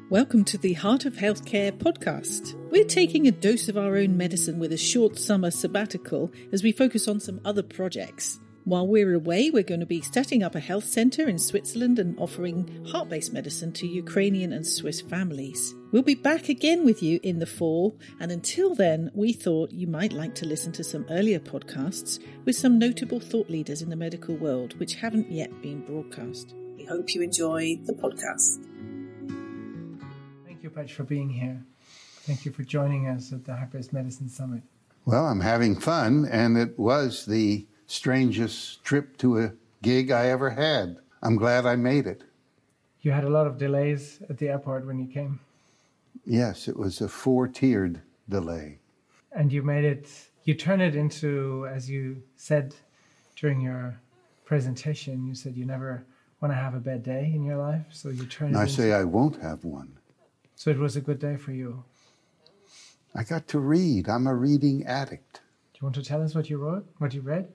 Welcome to the Heart of Healthcare podcast. We're taking a dose of our own medicine with a short summer sabbatical as we focus on some other projects. While we're away, we're going to be setting up a health centre in Switzerland and offering heart-based medicine to Ukrainian and Swiss families. We'll be back again with you in the fall, and until then, we thought you might like to listen to some earlier podcasts with some notable thought leaders in the medical world which haven't yet been broadcast. We hope you enjoy the podcast. Thank you, Patch, for being here. Thank you for joining us at the Heart-Based Medicine Summit. Well, I'm having fun, and it was the strangest trip to a gig I ever had. I'm glad I made it. You had a lot of delays at the airport when you came. Yes, it was a 4-tiered delay. And you made it, you turned it into, as you said during your presentation, you said you never want to have a bad day in your life, so you turned it I into... say I won't have one. So it was a good day for you. I got to read. I'm a reading addict. Do you want to tell us what you wrote, what you read?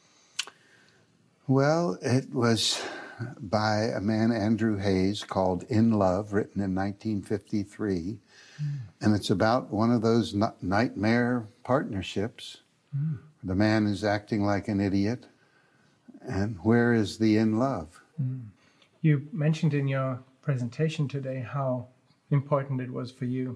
Well, it was by a man, Andrew Hayes, called In Love, written in 1953. And it's about one of those nightmare partnerships. The man is acting like an idiot. And where is the in love? You mentioned in your presentation today how important it was for you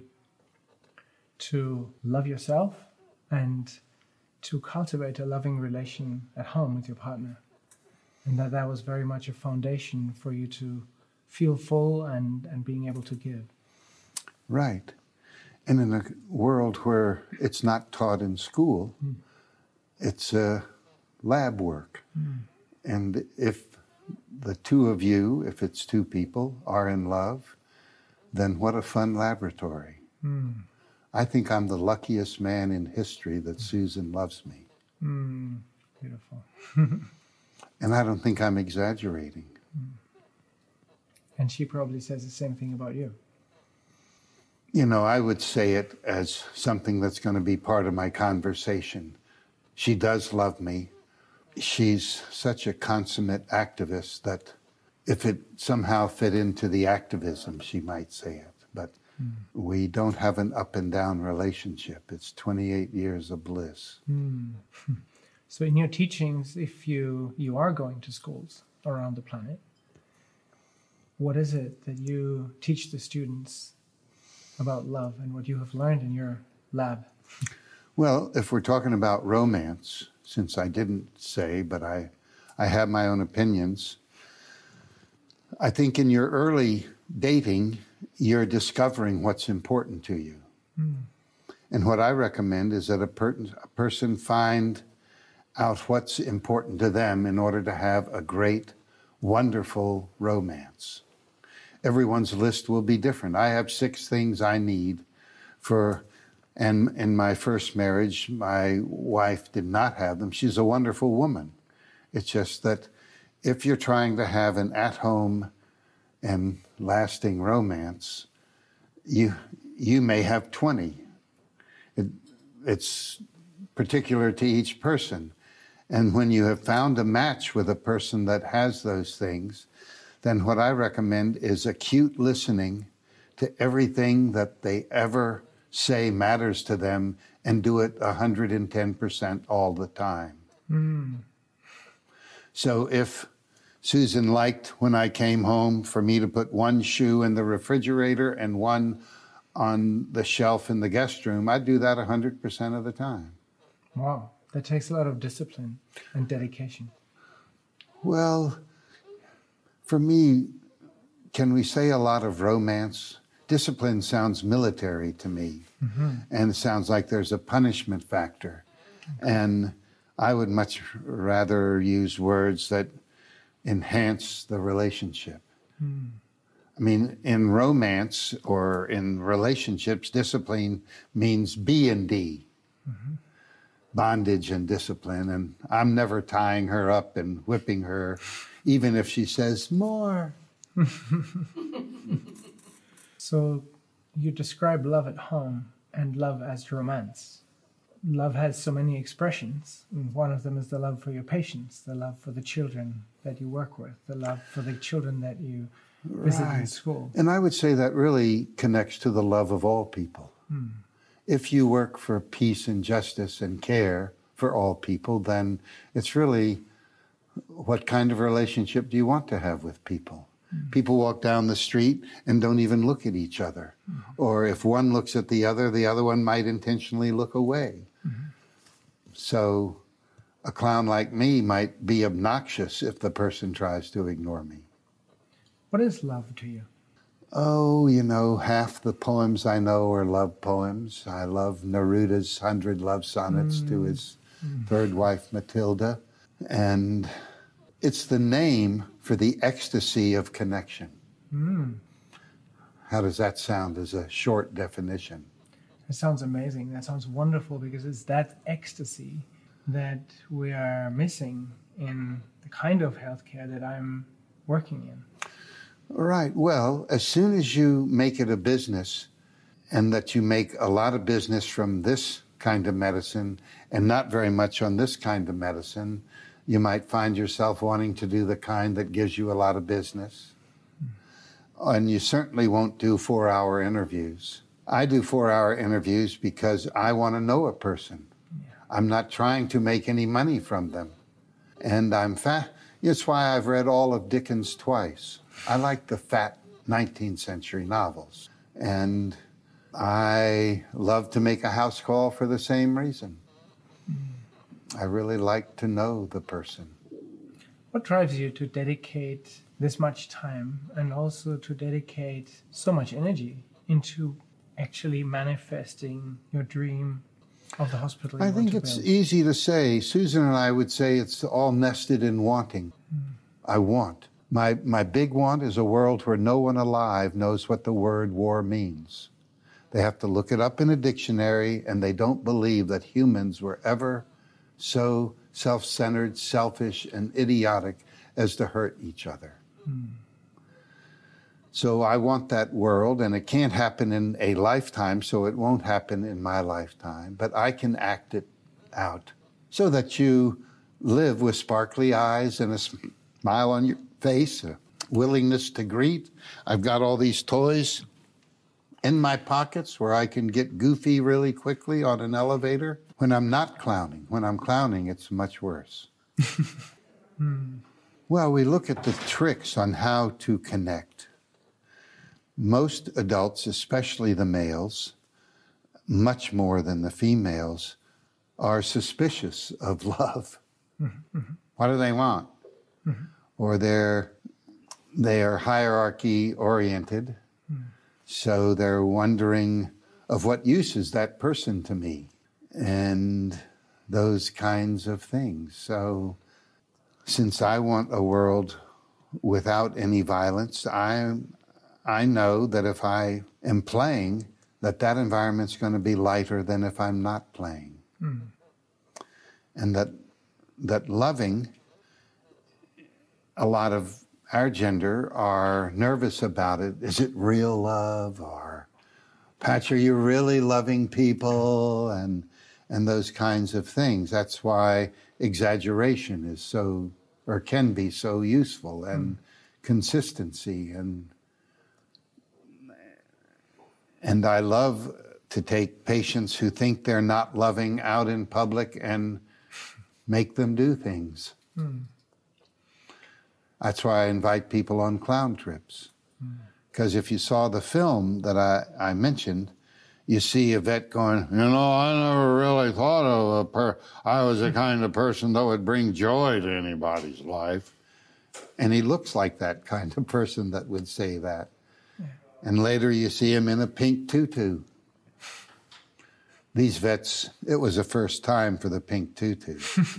to love yourself and to cultivate a loving relation at home with your partner. And that was very much a foundation for you to feel full and being able to give. Right. And in a world where it's not taught in school, it's lab work. And if the two of you, if it's two people, are in love, then what a fun laboratory. I think I'm the luckiest man in history that Susan loves me. Beautiful. And I don't think I'm exaggerating. And she probably says the same thing about you. You know, I would say it as something that's going to be part of my conversation. She does love me. She's such a consummate activist that if it somehow fit into the activism, she might say it. But we don't have an up and down relationship. It's 28 years of bliss. So in your teachings, if you are going to schools around the planet, what is it that you teach the students about love and what you have learned in your lab? Well, if we're talking about romance, since I didn't say, but I have my own opinions, I think in your early dating, you're discovering what's important to you. And what I recommend is that a person find out what's important to them in order to have a great, wonderful romance. Everyone's list will be different. I have 6 things I need for, and in my first marriage, my wife did not have them. She's a wonderful woman. It's just that if you're trying to have an at-home and lasting romance, you may have 20. It's particular to each person. And when you have found a match with a person that has those things, then what I recommend is acute listening to everything that they ever say matters to them and do it 110% all the time. So if Susan liked when I came home for me to put one shoe in the refrigerator and one on the shelf in the guest room, I'd do that 100% of the time. Wow, that takes a lot of discipline and dedication. Well, for me, can we say a lot of romance? Discipline sounds military to me, and it sounds like there's a punishment factor. And I would much rather use words that enhance the relationship. I mean, in romance or in relationships, discipline means B&D, bondage and discipline. And I'm never tying her up and whipping her, even if she says more. So you describe love at home and love as romance. Love has so many expressions. One of them is the love for your patients, the love for the children that you work with, the love for the children that you visiting school. And I would say that really connects to the love of all people. If you work for peace and justice and care for all people, then it's really, what kind of relationship do you want to have with people? People walk down the street and don't even look at each other. Or if one looks at the other one might intentionally look away. So a clown like me might be obnoxious if the person tries to ignore me. What is love to you? Oh, half the poems I know are love poems. I love Neruda's 100 love sonnets to his third wife, Matilda. And it's the name for the ecstasy of connection. How does that sound as a short definition? That sounds amazing. That sounds wonderful, because it's that ecstasy that we are missing in the kind of healthcare that I'm working in. Right. Well, as soon as you make it a business, and that you make a lot of business from this kind of medicine and not very much on this kind of medicine, you might find yourself wanting to do the kind that gives you a lot of business. And you certainly won't do 4-hour interviews. I do 4-hour interviews because I want to know a person. I'm not trying to make any money from them. And it's why I've read all of Dickens twice. I like the fat 19th century novels. And I love to make a house call for the same reason. I really like to know the person. What drives you to dedicate this much time and also to dedicate so much energy into actually manifesting your dream of the hospital? I think it's easy to say. Susan and I would say it's all nested in wanting. I want. My big want is a world where no one alive knows what the word war means. They have to look it up in a dictionary, and they don't believe that humans were ever so self-centered, selfish, and idiotic as to hurt each other. So I want that world, and it can't happen in a lifetime, so it won't happen in my lifetime, but I can act it out so that you live with sparkly eyes and a smile on your face, a willingness to greet. I've got all these toys in my pockets where I can get goofy really quickly on an elevator when I'm not clowning. When I'm clowning, it's much worse. Well, we look at the tricks on how to connect. Most adults, especially the males, much more than the females, are suspicious of love. What do they want? Or they are hierarchy oriented. So they're wondering, of what use is that person to me? And those kinds of things. So since I want a world without any violence, I know that if I am playing, that environment's going to be lighter than if I'm not playing. And that loving, a lot of our gender are nervous about it. Is it real love? Or, Patch, are you really loving people? And those kinds of things. That's why exaggeration is so, or can be so useful, and consistency. And I love to take patients who think they're not loving out in public and make them do things. That's why I invite people on clown trips. Because if you saw the film that I mentioned, you see Yvette going, I never really thought of I was the kind of person that would bring joy to anybody's life. And he looks like that kind of person that would say that. And later you see him in a pink tutu. These vets, it was the first time for the pink tutu.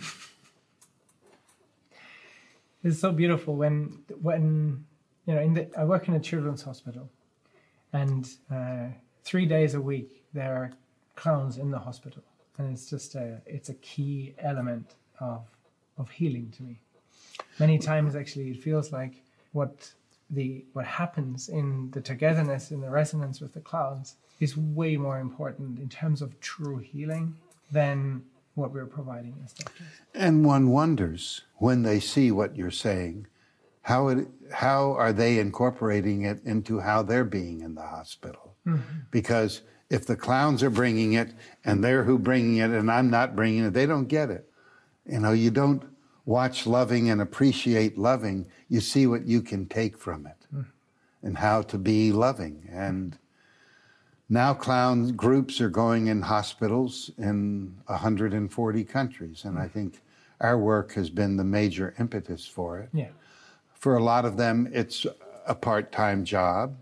It's so beautiful when I work in a children's hospital, and 3 days a week there are clowns in the hospital, and it's just it's a key element of healing to me. Many times, actually, it feels like what happens in the togetherness, in the resonance with the clowns, is way more important in terms of true healing than what we're providing as doctors. And one wonders, when they see what you're saying, how are they incorporating it into how they're being in the hospital? Because if the clowns are bringing it and they're who bringing it and I'm not bringing it, they don't get it. You know, you don't watch loving and appreciate loving. You see what you can take from it and how to be loving. And now clown groups are going in hospitals in 140 countries. And I think our work has been the major impetus for it. Yeah. For a lot of them, it's a part-time job.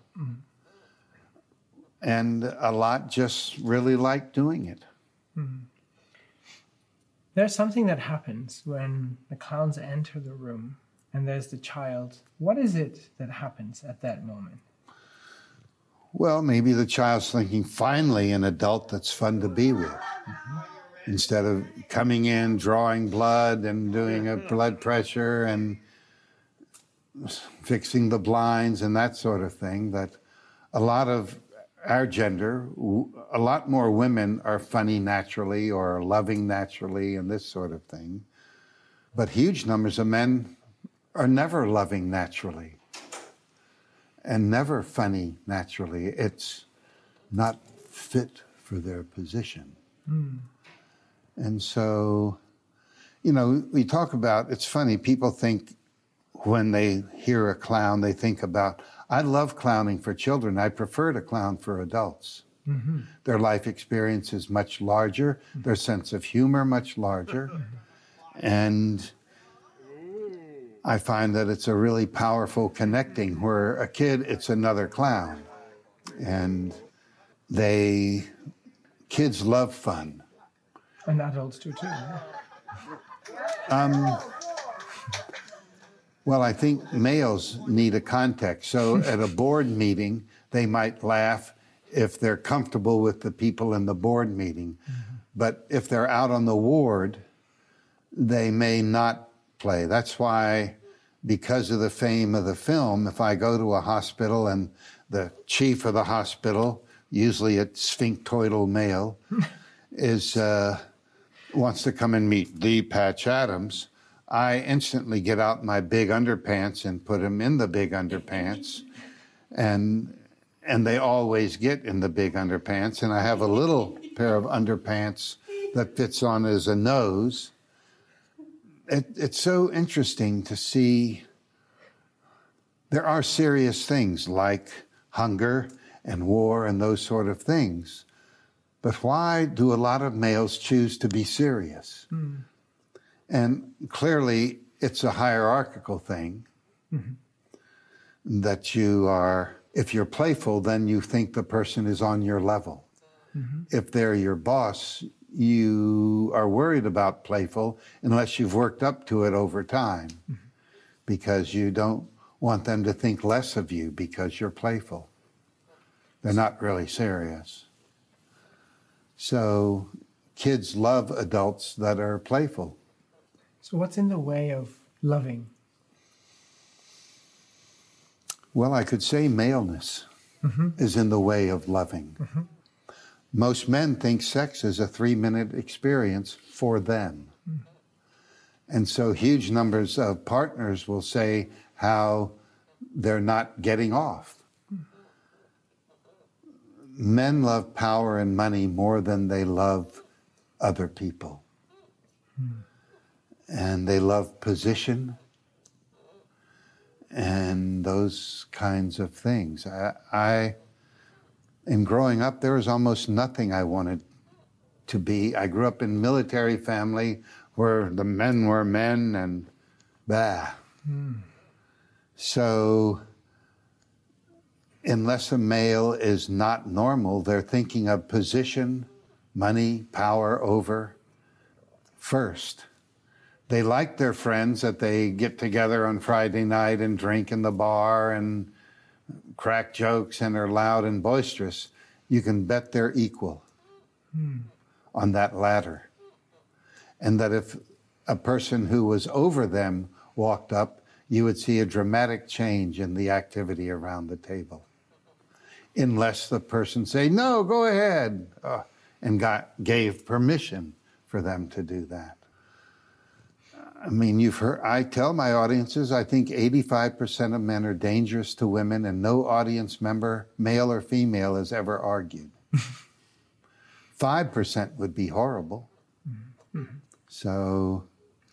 And a lot just really like doing it. There's something that happens when the clowns enter the room and there's the child. What is it that happens at that moment? Well, maybe the child's thinking, finally, an adult that's fun to be with. Instead of coming in, drawing blood and doing a blood pressure and fixing the blinds and that sort of thing, that a lot of our gender, a lot more women are funny naturally or loving naturally and this sort of thing. But huge numbers of men are never loving naturally and never funny naturally. It's not fit for their position. And so, you know, we talk about, it's funny, people think when they hear a clown, they think about, I love clowning for children. I prefer to clown for adults. Their life experience is much larger, their sense of humor much larger. And I find that it's a really powerful connecting, where a kid, it's another clown. And kids love fun. And adults do too. Well, I think males need a context. So at a board meeting, they might laugh if they're comfortable with the people in the board meeting. But if they're out on the ward, they may not play. That's why, because of the fame of the film, if I go to a hospital and the chief of the hospital, usually a sphinctoidal male, wants to come and meet the Patch Adams, I instantly get out my big underpants and put him in the big underpants. And they always get in the big underpants. And I have a little pair of underpants that fits on as a nose. It's so interesting to see there are serious things like hunger and war and those sort of things. But why do a lot of males choose to be serious? And clearly, it's a hierarchical thing that you are, if you're playful, then you think the person is on your level. If they're your boss, you are worried about playful unless you've worked up to it over time, because you don't want them to think less of you because you're playful. They're not really serious. So kids love adults that are playful. So what's in the way of loving? Well, I could say maleness is in the way of loving. Most men think sex is a 3-minute experience for them. And so huge numbers of partners will say how they're not getting off. Men love power and money more than they love other people. And they love position and those kinds of things. In growing up, there was almost nothing I wanted to be. I grew up in a military family where the men were men and So unless a male is not normal, they're thinking of position, money, power over first. They like their friends that they get together on Friday night and drink in the bar and crack jokes and are loud and boisterous. You can bet they're equal on that ladder. And that if a person who was over them walked up, you would see a dramatic change in the activity around the table. Unless the person say, no, go ahead, and gave permission for them to do that. I mean, you've heard, I tell my audiences, I think 85% of men are dangerous to women, and no audience member, male or female, has ever argued. 5% would be horrible. Mm-hmm. So,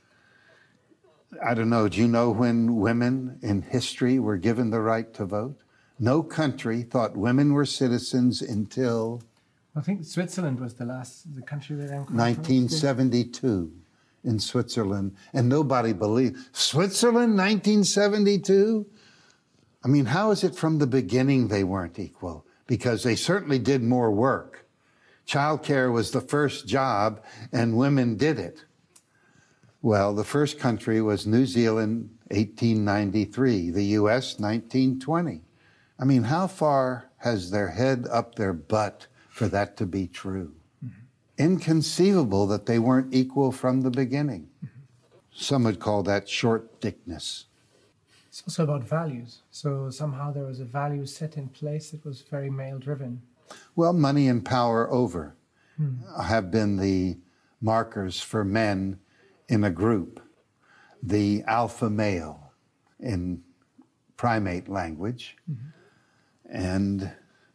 I don't know, do you know when women in history were given the right to vote? No country thought women were citizens until... I think Switzerland was the country that... 1972 in Switzerland. And nobody believed. Switzerland, 1972? I mean, how is it from the beginning they weren't equal? Because they certainly did more work. Childcare was the first job, and women did it. Well, the first country was New Zealand, 1893. The U.S., 1920. I mean, how far has their head up their butt for that to be true? Mm-hmm. Inconceivable that they weren't equal from the beginning. Mm-hmm. Some would call that short-dickness. It's also about values. So somehow there was a value set in place that was very male-driven. Well, money and power over have been the markers for men in a group. The alpha male in primate language. Mm-hmm. And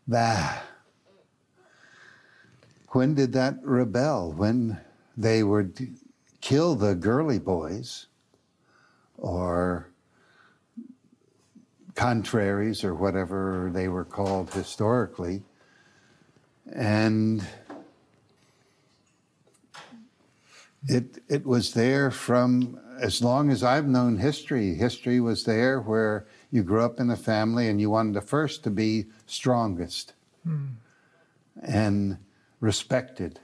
when did that rebel? When they would kill the girly boys or contraries or whatever they were called historically. And it was there from as long as I've known history. History was there where you grew up in a family and you wanted the first to be strongest and respected,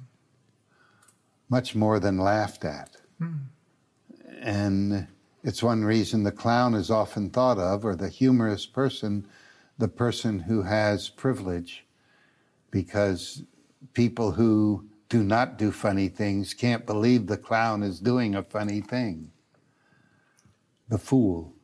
much more than laughed at. And it's one reason the clown is often thought of, or the humorous person, the person who has privilege, because people who do not do funny things can't believe the clown is doing a funny thing. The fool.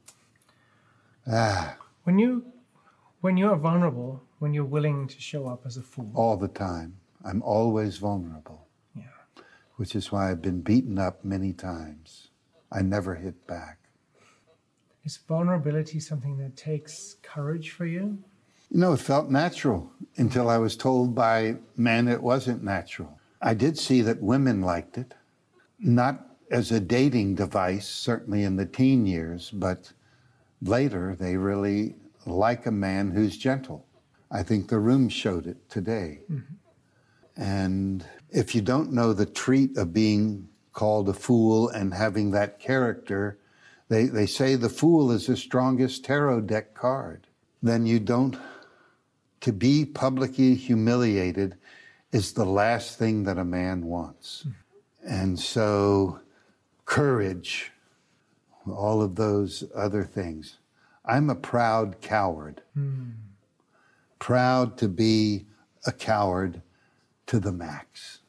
When you are vulnerable, when you're willing to show up as a fool. All the time. I'm always vulnerable. Yeah. Which is why I've been beaten up many times. I never hit back. Is vulnerability something that takes courage for you? You know, it felt natural until I was told by men it wasn't natural. I did see that women liked it, not as a dating device, certainly in the teen years, but later they really like a man who's gentle. I think The Room showed it today. Mm-hmm. And if you don't know the treat of being called a fool and having that character, they say the fool is the strongest tarot deck card. Then you don't... To be publicly humiliated is the last thing that a man wants. And so, courage, all of those other things. I'm a proud coward. Proud to be a coward to the max.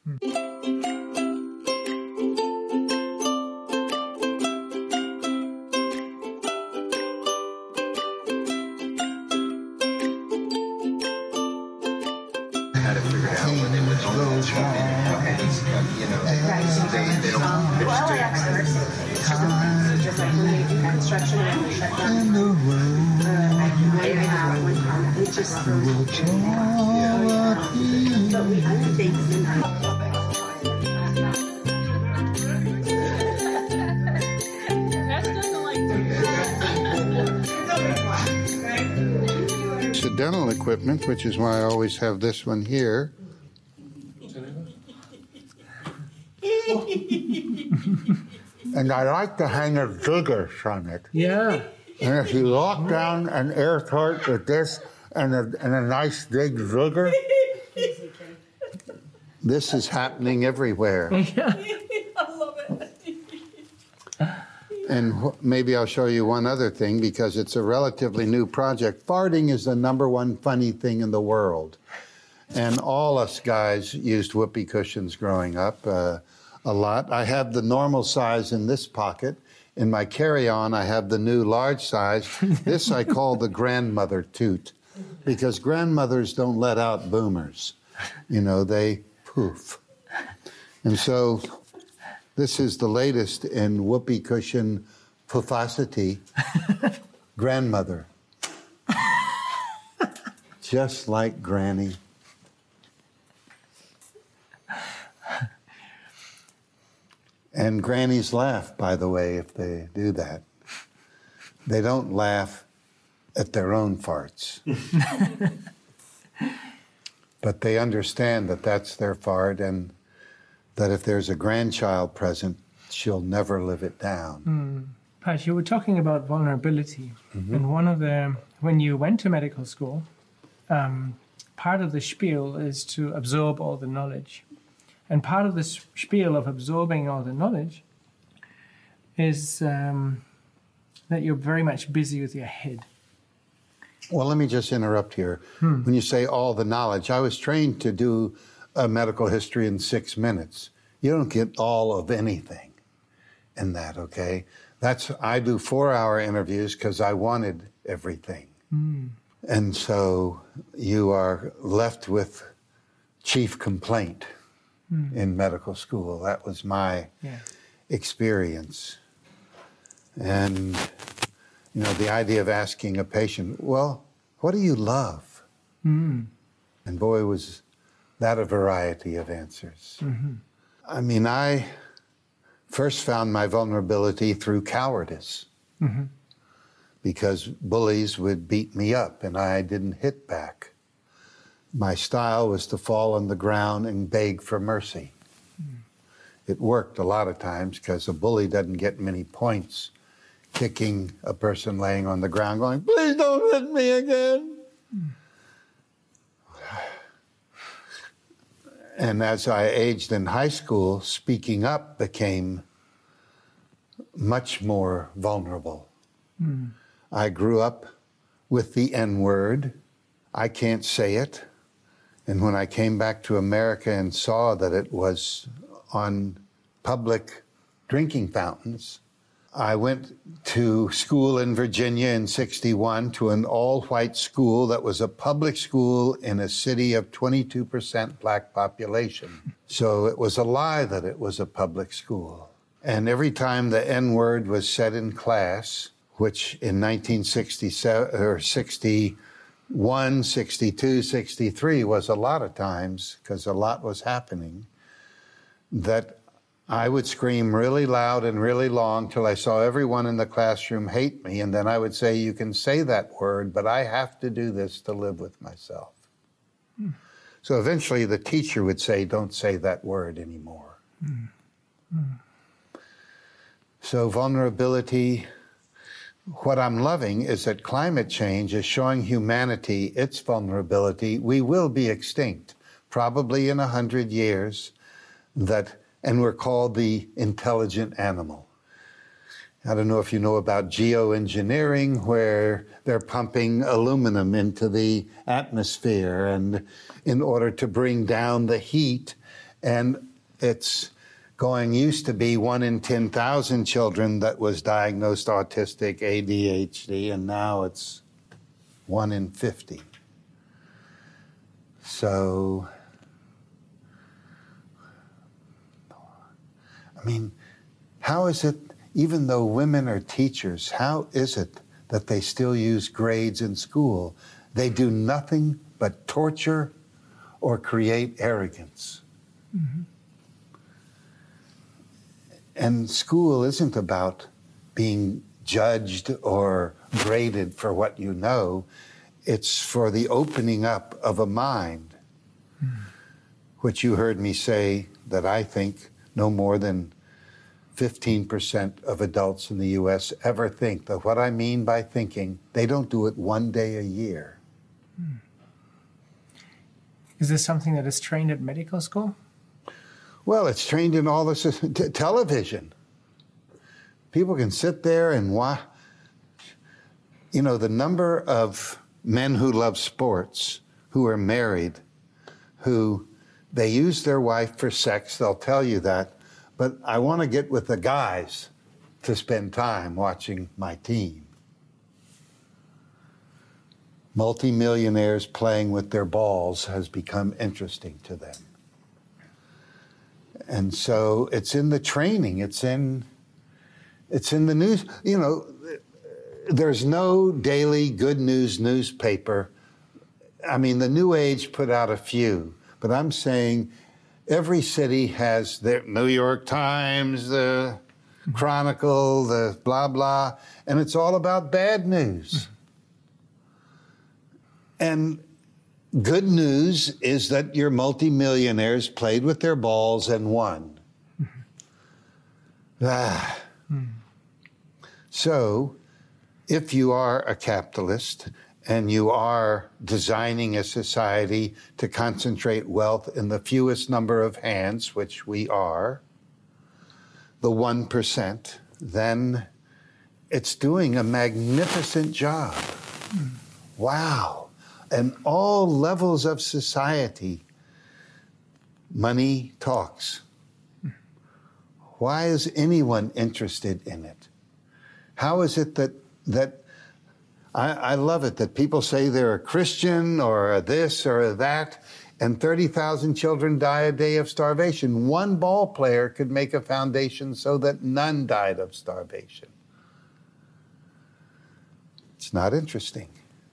It's a dental equipment, which is why I always have this one here. And I like to hang a vigor on it. Yeah. And if you lock down an air tart with this and a nice big vigor, this is happening everywhere. Yeah. I love it. And maybe I'll show you one other thing, because it's a relatively new project. Farting is the #1 funny thing in the world. And all us guys used whoopee cushions growing up a lot. I have the normal size in this pocket. In my carry-on, I have the new large size. This I call the grandmother toot, because grandmothers don't let out boomers. You know, they poof. And so This is the latest in whoopee cushion puffosity. Grandmother. Just like Granny. And grannies laugh, by the way, if they do that. They don't laugh at their own farts. But they understand that that's their fart, and that if there's a grandchild present, she'll never live it down. Pat, you were talking about vulnerability. And when you went to medical school, part of the spiel is to absorb all the knowledge. And part of the spiel of absorbing all the knowledge is that you're very much busy with your head. Well, let me just interrupt here. When you say all the knowledge, I was trained to do a medical history in 6 minutes. You don't get all of anything in that, okay? I do 4-hour interviews because I wanted everything. And so you are left with chief complaint in medical school. That was my experience. And the idea of asking a patient, well, what do you love? And boy, was that a variety of answers. I mean, I first found my vulnerability through cowardice because bullies would beat me up and I didn't hit back. My style was to fall on the ground and beg for mercy. It worked a lot of times because a bully doesn't get many points kicking a person laying on the ground going, please don't hit me again. And as I aged in high school, speaking up became much more vulnerable. I grew up with the N-word. I can't say it. And when I came back to America and saw that it was on public drinking fountains, I went to school in Virginia in '61 to an all-white school that was a public school in a city of 22% black population. So it was a lie that it was a public school. And every time the N-word was said in class, which in 1967 or 61, 62, 63 was a lot of times because a lot was happening, that I would scream really loud and really long till I saw everyone in the classroom hate me, and then I would say, you can say that word, but I have to do this to live with myself. So eventually the teacher would say, don't say that word anymore. So vulnerability, what I'm loving is that climate change is showing humanity its vulnerability. We will be extinct, probably in 100 years, and we're called the intelligent animal. I don't know if you know about geoengineering, where they're pumping aluminum into the atmosphere and in order to bring down the heat. And it's used to be 1 in 10,000 children that was diagnosed autistic, ADHD, and now it's 1 in 50. So, I mean, how is it, even though women are teachers, how is it that they still use grades in school? They do nothing but torture or create arrogance. And school isn't about being judged or graded for what you know. It's for the opening up of a mind, which you heard me say that I think no more than 15% of adults in the U.S. ever think. That what I mean by thinking, they don't do it one day a year. Is this something that is trained at medical school? Well, it's trained in all this television. People can sit there and watch. You know, the number of men who love sports, who are married, who they use their wife for sex, they'll tell you that, but I want to get with the guys to spend time watching my team. Multimillionaires playing with their balls has become interesting to them. And so it's in the training, it's in the news. You know, there's no daily good news newspaper. I mean, the New Age put out a few, but I'm saying every city has their New York Times, the Chronicle, the blah, blah, and it's all about bad news. And good news is that your multimillionaires played with their balls and won. So, if you are a capitalist and you are designing a society to concentrate wealth in the fewest number of hands, which we are, the 1%, then it's doing a magnificent job. Wow. And all levels of society, money talks. Why is anyone interested in it? How is it that I love it that people say they're a Christian or a this or a that, and 30,000 children die a day of starvation. One ball player could make a foundation so that none died of starvation. It's not interesting.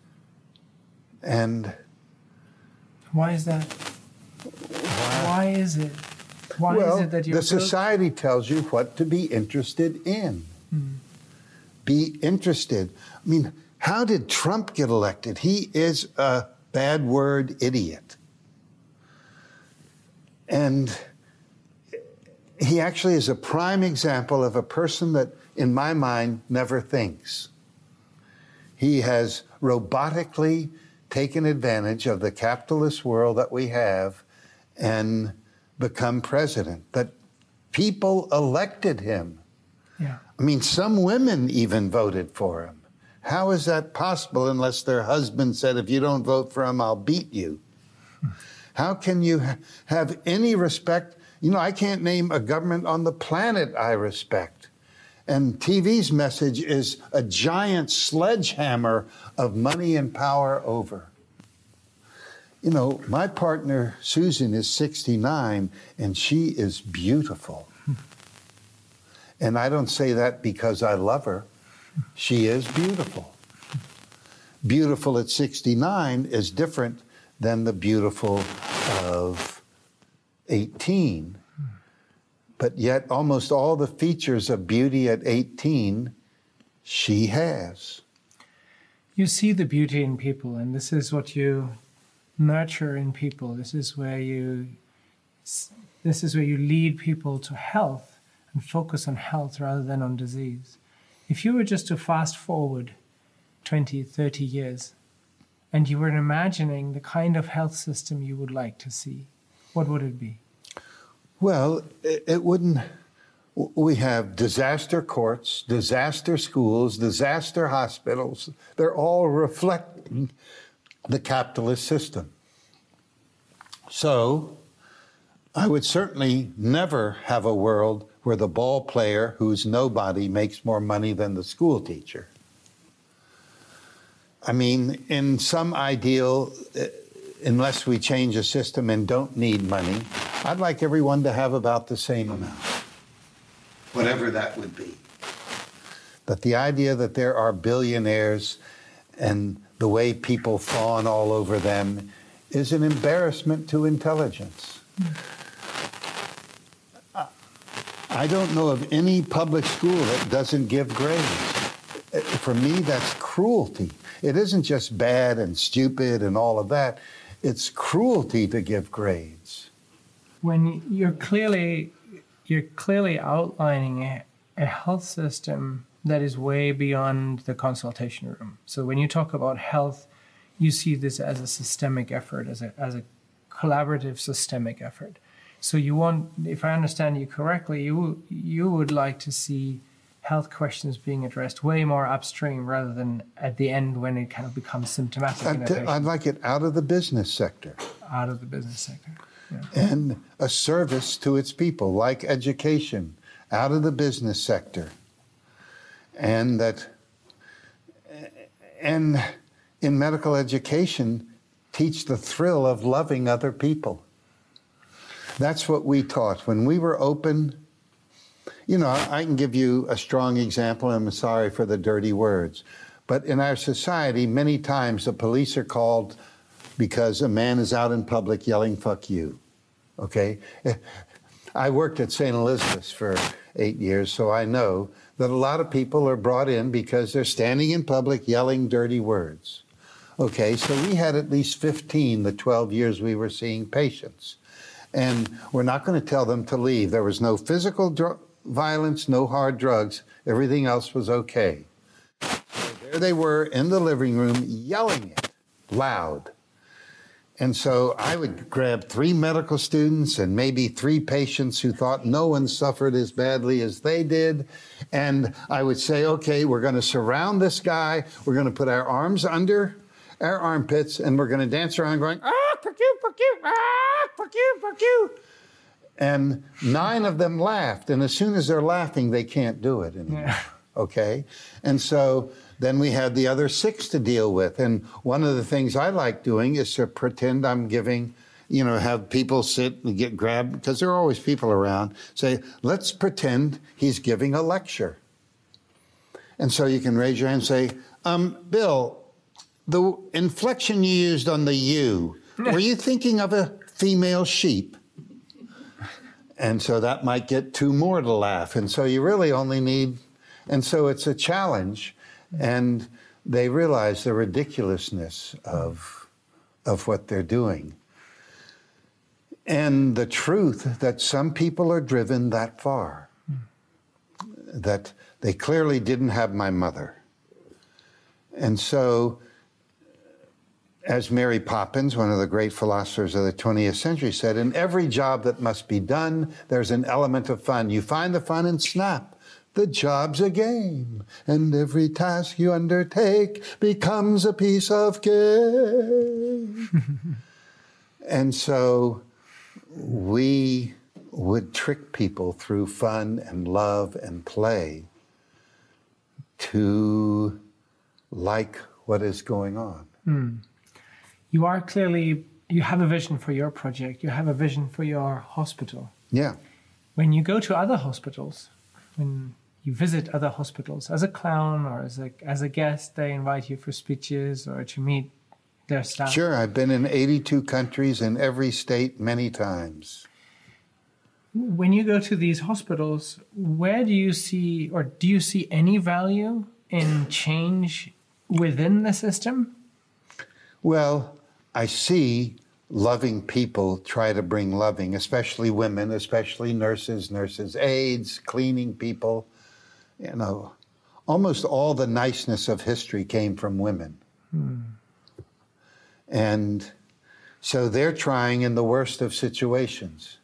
And why is that? Why is it? Why is it that you're the society tells you what to be interested in. Be interested. I mean, how did Trump get elected? He is a bad word idiot. And he actually is a prime example of a person that, in my mind, never thinks. He has robotically taken advantage of the capitalist world that we have and become president. But people elected him. Yeah. I mean, some women even voted for him. How is that possible unless their husband said, if you don't vote for him, I'll beat you? How can you have any respect? You know, I can't name a government on the planet I respect. And TV's message is a giant sledgehammer of money and power over. You know, my partner, Susan, is 69, and she is beautiful. And I don't say that because I love her. She is beautiful. Beautiful at 69 is different than the beautiful of 18. But yet almost all the features of beauty at 18, she has. You see the beauty in people, and this is what you nurture in people. This is where you lead people to health and focus on health rather than on disease. If you were just to fast forward 20, 30 years, and you were imagining the kind of health system you would like to see, what would it be? Well, it wouldn't. We have disaster courts, disaster schools, disaster hospitals. They're all reflecting the capitalist system. So I would certainly never have a world where the ball player who's nobody makes more money than the school teacher. I mean, in some ideal, unless we change a system and don't need money, I'd like everyone to have about the same amount, whatever that would be. But the idea that there are billionaires and the way people fawn all over them is an embarrassment to intelligence. I don't know of any public school that doesn't give grades. For me, that's cruelty. It isn't just bad and stupid and all of that. It's cruelty to give grades. When you're clearly outlining a health system that is way beyond the consultation room. So when you talk about health, you see this as a systemic effort, as a collaborative systemic effort. So you want, if I understand you correctly, you would like to see health questions being addressed way more upstream rather than at the end when it kind of becomes symptomatic. I'd like it out of the business sector. Out of the business sector. Yeah. And a service to its people, like education, out of the business sector. And in medical education, teach the thrill of loving other people. That's what we taught. When we were open, you know, I can give you a strong example. I'm sorry for the dirty words. But in our society, many times the police are called because a man is out in public yelling, "Fuck you." Okay? I worked at St. Elizabeth's for 8 years, so I know that a lot of people are brought in because they're standing in public yelling dirty words. Okay, so we had at least 15 the 12 years we were seeing patients. And we're not going to tell them to leave. There was no physical violence, no hard drugs. Everything else was okay. So there they were in the living room yelling it loud. And so I would grab 3 medical students and maybe 3 patients who thought no one suffered as badly as they did. And I would say, okay, we're going to surround this guy. We're going to put our arms under our armpits and we're going to dance around going, "Ah, fuck you, fuck you, ah, fuck you, fuck you." And 9 of them laughed. And as soon as they're laughing, they can't do it anymore. Yeah. Okay? And so then we had the other 6 to deal with. And one of the things I like doing is to pretend I'm giving, you know, have people sit and get grabbed, because there are always people around, say, let's pretend he's giving a lecture. And so you can raise your hand and say, Bill, the inflection you used on the "you," were you thinking of a female sheep? And so that might get 2 more to laugh. And so you really only need, and so it's a challenge. And they realize the ridiculousness of what they're doing. And the truth that some people are driven that far, that they clearly didn't have my mother. And so, as Mary Poppins, one of the great philosophers of the 20th century, said, in every job that must be done, there's an element of fun. You find the fun and snap. The job's a game, and every task you undertake becomes a piece of cake. And so we would trick people through fun and love and play to like what is going on. You are clearly, you have a vision for your project. You have a vision for your hospital. Yeah. When you go to other hospitals, when you visit other hospitals as a clown or as a guest, they invite you for speeches or to meet their staff. Sure, I've been in 82 countries in every state many times. When you go to these hospitals, where do you see, or do you see any value in change within the system? Well, I see loving people try to bring loving, especially women, especially nurses, aides, cleaning people. You know, almost all the niceness of history came from women. And so they're trying in the worst of situations.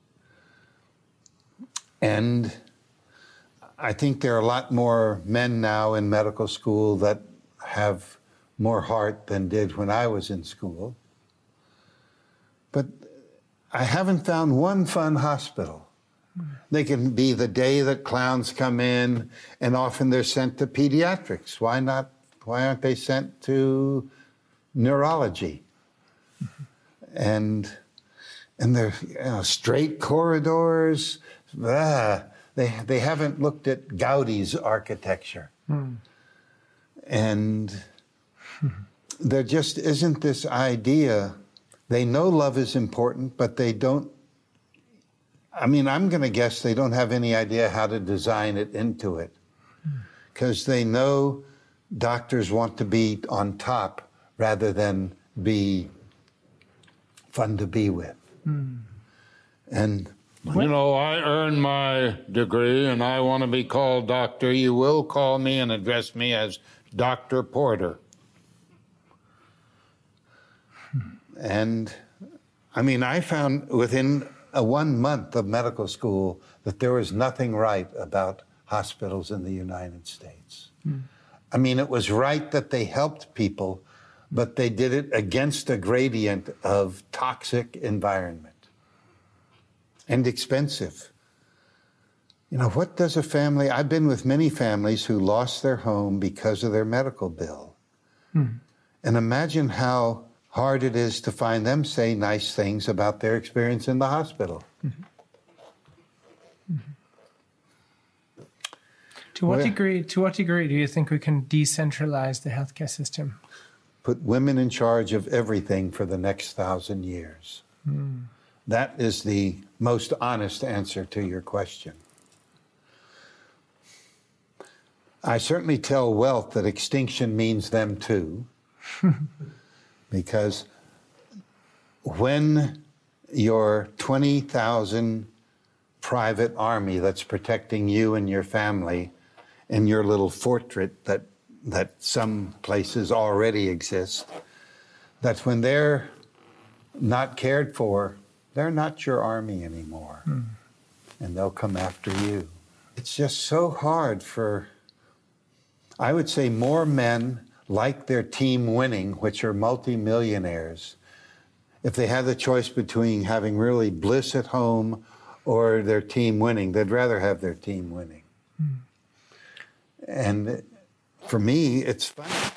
And I think there are a lot more men now in medical school that have more heart than did when I was in school. But I haven't found one fun hospital. They can be the day that clowns come in, and often they're sent to pediatrics. Why not? Why aren't they sent to neurology? And they're, you know, straight corridors. They haven't looked at Gaudi's architecture. And there just isn't this idea. They know love is important, but they don't. I mean, I'm going to guess they don't have any idea how to design it into it, because they know doctors want to be on top rather than be fun to be with. And you know, I earned my degree and I want to be called doctor. You will call me and address me as Dr. Porter. And I mean, I found within 1 month of medical school that there was nothing right about hospitals in the United States. I mean, it was right that they helped people, but they did it against a gradient of toxic environment and expensive. You know, what does a family, I've been with many families who lost their home because of their medical bill. And imagine how hard it is to find them say nice things about their experience in the hospital. Mm-hmm. Mm-hmm. To what degree do you think we can decentralize the healthcare system? Put women in charge of everything for the next 1,000 years. That is the most honest answer to your question. I certainly tell wealth that extinction means them too, because when your 20,000 private army that's protecting you and your family in your little fortress that some places already exist, that's when they're not cared for, they're not your army anymore. And they'll come after you. It's just so hard for, I would say, more men like their team winning, which are multimillionaires. If they had the choice between having really bliss at home or their team winning, they'd rather have their team winning. And for me, it's funny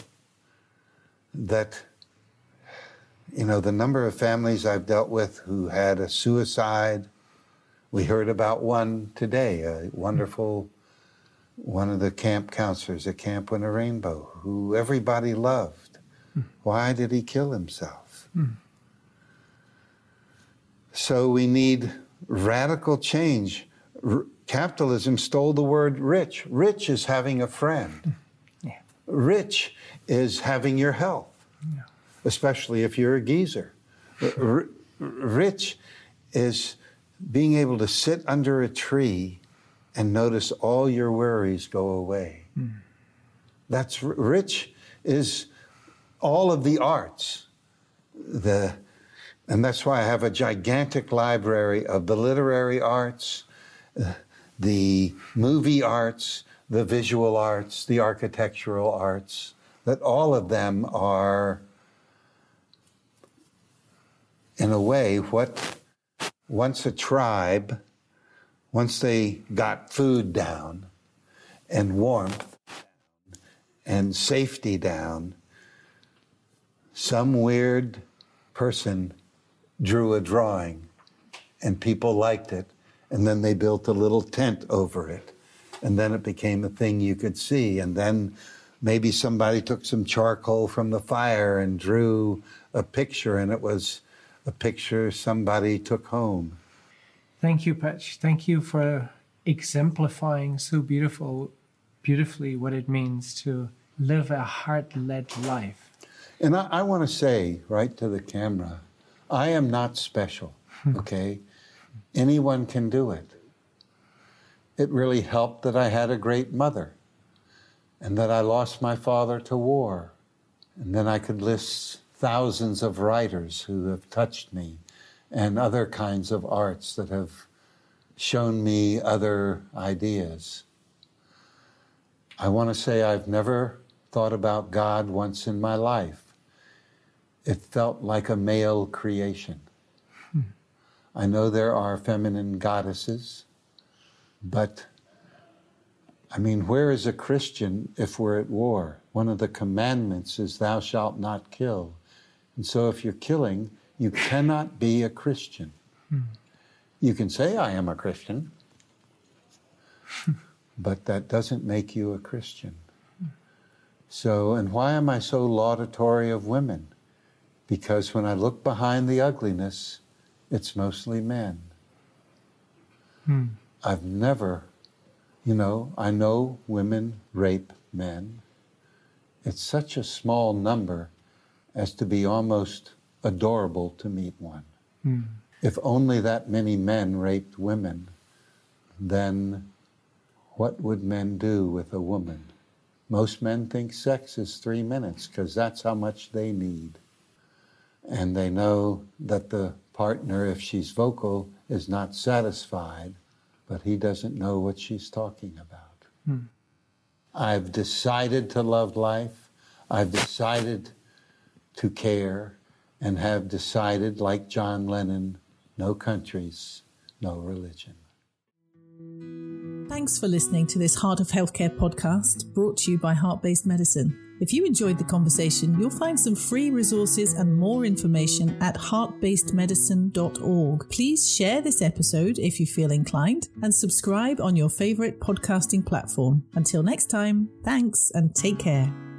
that, you know, the number of families I've dealt with who had a suicide. We heard about one today, a wonderful, one of the camp counselors at Camp Winter Rainbow, who everybody loved. Why did he kill himself? So we need radical change. Capitalism stole the word rich. Rich is having a friend. Rich is having your health, especially if you're a geezer. Rich is being able to sit under a tree and notice all your worries go away. That's rich is all of the arts. And that's why I have a gigantic library of the literary arts, the movie arts, the visual arts, the architectural arts, that all of them are, in a way, what once a tribe, once they got food down and warmth and safety down, some weird person drew a drawing and people liked it, and then they built a little tent over it, and then it became a thing you could see, and then maybe somebody took some charcoal from the fire and drew a picture, and it was a picture somebody took home. Thank you, Patch. Thank you for exemplifying so beautifully what it means to live a heart-led life. And I want to say right to the camera, I am not special, okay? Anyone can do it. It really helped that I had a great mother and that I lost my father to war. And then I could list thousands of writers who have touched me and other kinds of arts that have shown me other ideas. I want to say I've never thought about God once in my life. It felt like a male creation. I know there are feminine goddesses, but I mean, where is a Christian if we're at war? One of the commandments is thou shalt not kill. And so if you're killing, you cannot be a Christian. You can say, I am a Christian, but that doesn't make you a Christian. So, and why am I so laudatory of women? Because when I look behind the ugliness, it's mostly men. I've never, I know women rape men. It's such a small number as to be almost adorable to meet one. If only that many men raped women, then what would men do with a woman? Most men think sex is 3 minutes because that's how much they need. And they know that the partner, if she's vocal, is not satisfied, but he doesn't know what she's talking about. I've decided to love life. I've decided to care, and have decided, like John Lennon, no countries, no religion. Thanks for listening to this Heart of Healthcare podcast brought to you by Heart Based Medicine. If you enjoyed the conversation, you'll find some free resources and more information at heartbasedmedicine.org. Please share this episode if you feel inclined and subscribe on your favorite podcasting platform. Until next time, thanks and take care.